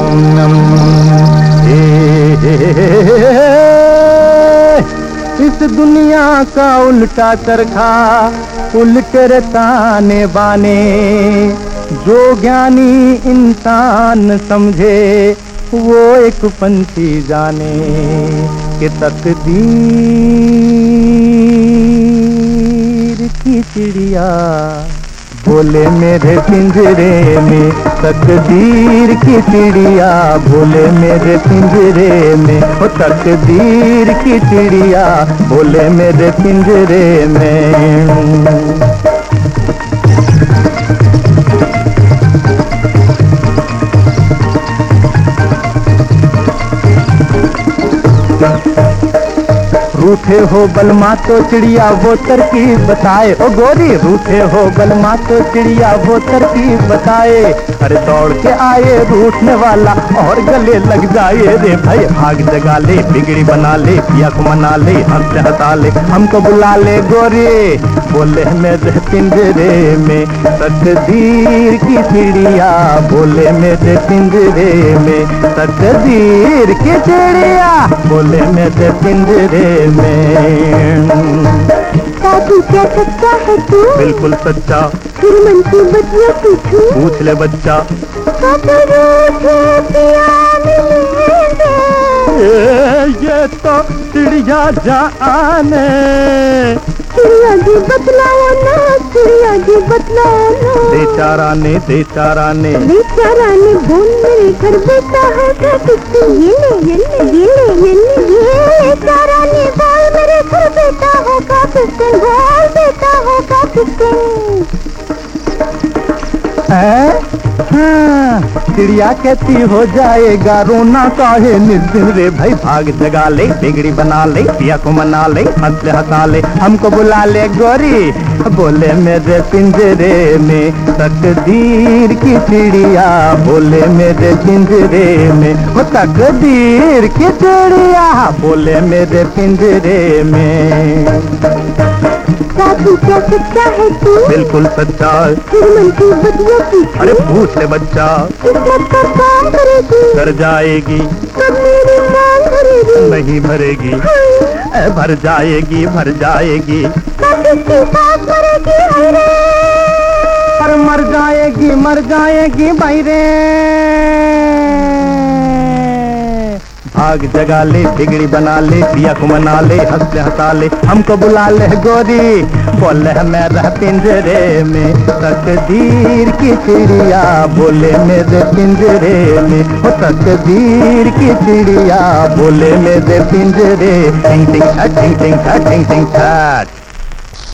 इस दुनिया का उल्टा चरखा उल्टे ताने बाने, जो ज्ञानी इंसान समझे वो एक पंछी जाने कि तकदीर की चिड़िया बोले मेरे पिंजरे में, तकदीर की चिड़िया बोले मेरे पिंजरे में, ओ तकदीर की चिड़िया बोले मेरे पिंजरे में। रूठे हो बलमा तो चिड़िया वो तरकीब बताए, ओ गोरी रूठे हो बलमा तो चिड़िया वो तरकीब बताए। अरे दौड़ के आए रूठने वाला और गले लग जाए रे भाई, आग जगा ले बिगड़ी बना ले पिया को मना ले हमसे हटा ले हमको बुला ले गोरी बोले मेरे पिंजरे में, तकदीर की चिड़िया बोले मेरे पिंजरे में, तकदीर की चिड़िया बोले मेरे पिंजरे में। साधु क्या सच्चा है तू? बिल्कुल सच्चा। फिर मन की बतिया पूछूं? पूछ ले बच्चा। ये तो चिड़िया जाने, चिड़िया जी बतलाओ ना, चिड़िया जी बतलाओ ना। बेचारा ने बेचारा ने बेचारा ने बोल मेरे घर बेटा होगा किससे, ये ले ये ले ये ले ये ले ये बेचारा ने बोल मेरे घर बेटा होगा किससे, बोल बेटा होगा किससे। हाँ, चिड़िया कहती हो जाएगा रोना काहे निर्दिन रे भाई, भाग जगा ले बिगड़ी बना ले पिया को मना ले हंसले हंसा ले हमको बुला ले गोरी बोले मेरे पिंजरे में, तकदीर की चिड़िया बोले मेरे पिंजरे में, वो तकदीर की चिड़िया बोले मेरे पिंजरे में। साधु क्या सच्चा है तू? बिल्कुल सच्चा। फिर मन की बतिया पूछूं? अरे पूछ ले बच्चा। किस्मत का काम करेगी कर जाएगी, तब मेरी मांग भरेगी नहीं भरेगी, भर जाएगी भर जाएगी, तब किसकी साथ भरेगी हरे, पर मर जाएगी भाई रे। भाग जगा ले बिगड़ी बना ले पिया को मना ले हंसले हंसा ले हमको बुला ले गोरी बोले मेरा पिंजरे में, तकदीर की चिड़िया बोले मेरे पिंजरे में, ओ तकदीर की चिड़िया बोले मेरे पिंजरे। टिंग टिंग टिंग टिंग टिंग टिंग टिंग।